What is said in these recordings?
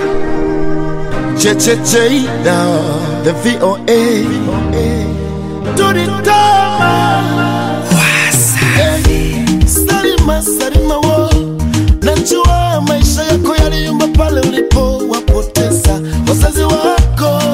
Now the VOA to the top. Salima wo, najua maisha yako yaliyumba pale ulipo wapoteza wazazi wako.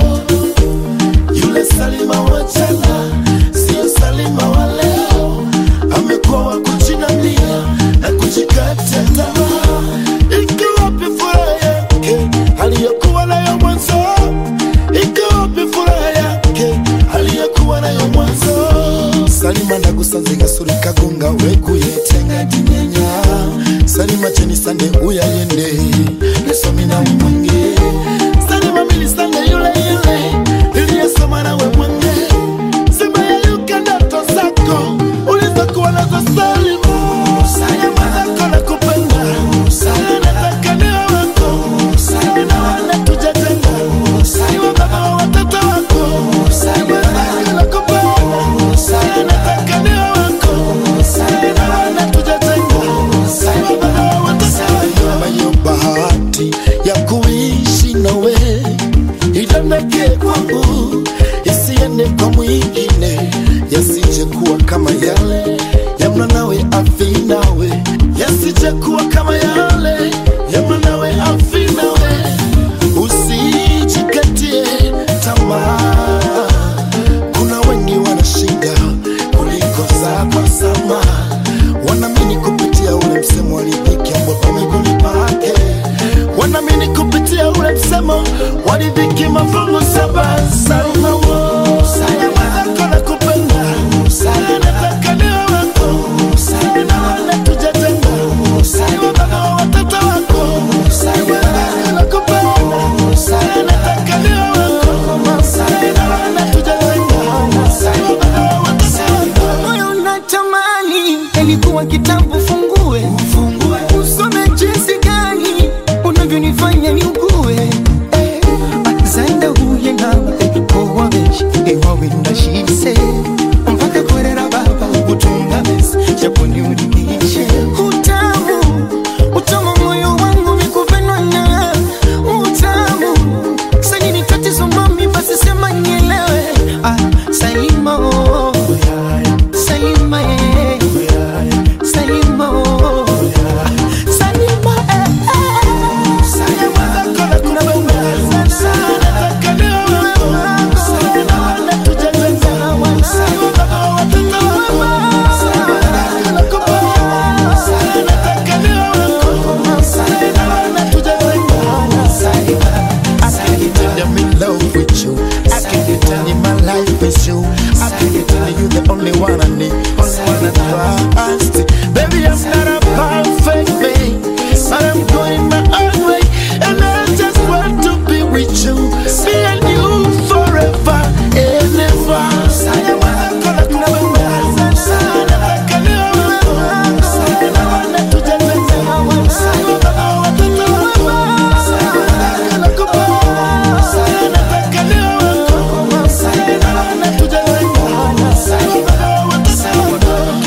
Yule Salima wa jana sio Salima wa leo, amekuwa wa kujinamia na kujikatia tamaa. Iko wapi furaha yake aliyokuwa nayo mwanzo? Iko wapi furaha yake aliyokuwa nayo mwanzo? Salima ndagusanze surika gonga wekuye tenga dinyenya. Salima cheni sande uya yende nesomi na mwange. Salima mili sande yule yule iliyesoma na mwange. Sema ya yuka ndoto zako ulizokuwa nazo Salima. Salima zako nakupenda, Salima nataka niwe wako, Salima wana tujajenga, Salima baba wa watoto wako, Salima zako nakupenda, Salima nataka niwe wako, Salima wana tujajenga, Salima baba wa watoto wako. Mayo bahati ya kuishi nawe idoneke kwangu, isiende kwa mwingine, yasije kuwa kama yale ya mwanawe afi nawe, yasije kuwa kama yale ya mwanawe afi nawe. Usijikatie tamaa, kuna wengi wanashinda kuliko zako sama. Wanaamini kupitia ule msemo walidhiki ambapo miguuni pake, wanaamini kupitia ule msemo walidhiki mafungu 7. Salima wo, Salima zako nakupenda, Salima nataka niwe wako, Salima wana tujajenga, Salima baba wa watoto wako, Salima zako nakupenda, Salima nataka niwe wako, Salima wana tujajenga, Salima baba wa watoto wako. Moyo unatamani ilikuwa kitabu fungue, usome jinsi gani unavyonifanya niugue. Zanda huye na kwa benchi ewa wenda shise mpaka korera baba utunga besi japoni unikishe. Utamu moyo wangu mikupendwa na utamu. Sani ni tatizo mami basi sema nielewe. Salima oh, Salima Salima oh, Salima Salima zako nakupenda, Salima nataka niwe wako, Salima wana tujajenga, Salima baba wa watoto wako, Salima zako nakupenda, Salima nataka niwe wako, Salima wana tujajenga, Salima. I can tell I'm in love with you, I can tell you my life is you, I can tell you the only one I need, only one I trust. Baby, I'm not a perfect man, but I'm going my own way, and I just want to be with you, me and you forever and ever. Salima zako nakupenda, Salima nataka niwe wako, Salima wana tujajenga, Salima baba wa watoto wako, Salima zako nakupenda, Salima nataka niwe wako, Salima wana tujajenga, Salima baba wa watoto wako.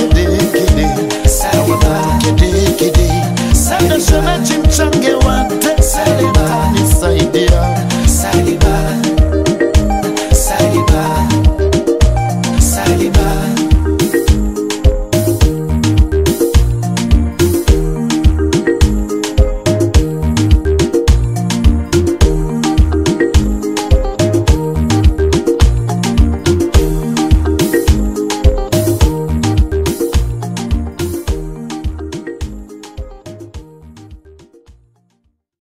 Salima shona chimchange wate, Salima nisaidia, Salima